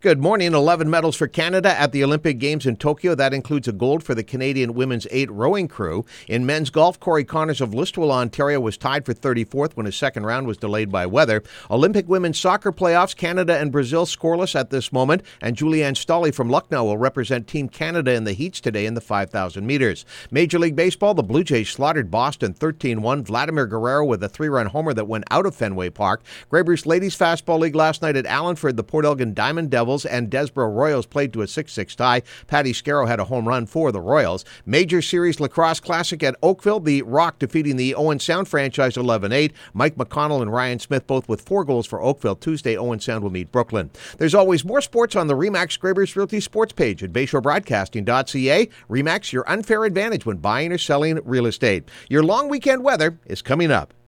Good morning. 11 medals for Canada at the Olympic Games in Tokyo. That includes a gold for the Canadian women's 8 rowing crew. In men's golf, Corey Connors of Listowel, Ontario was tied for 34th when his second round was delayed by weather. Olympic women's soccer playoffs, Canada and Brazil scoreless at this moment, and Julianne Stolle from Lucknow will represent Team Canada in the heats today in the 5,000 meters. Major League Baseball, the Blue Jays slaughtered Boston 13-1. Vladimir Guerrero with a 3-run homer that went out of Fenway Park. Grey Bruce Ladies Fastball League last night at Allenford, the Port Elgin Diamond Devils and Desborough Royals played to a 6-6 tie. Patty Scarrow had a home run for the Royals. Major Series Lacrosse Classic at Oakville, the Rock defeating the Owen Sound franchise 11-8. Mike McConnell and Ryan Smith both with 4 goals for Oakville. Tuesday, Owen Sound will meet Brooklyn. There's always more sports on the RE/MAX Grey Bruce Realty sports page at BayShoreBroadcasting.ca. RE/MAX, your unfair advantage when buying or selling real estate. Your long weekend weather is coming up.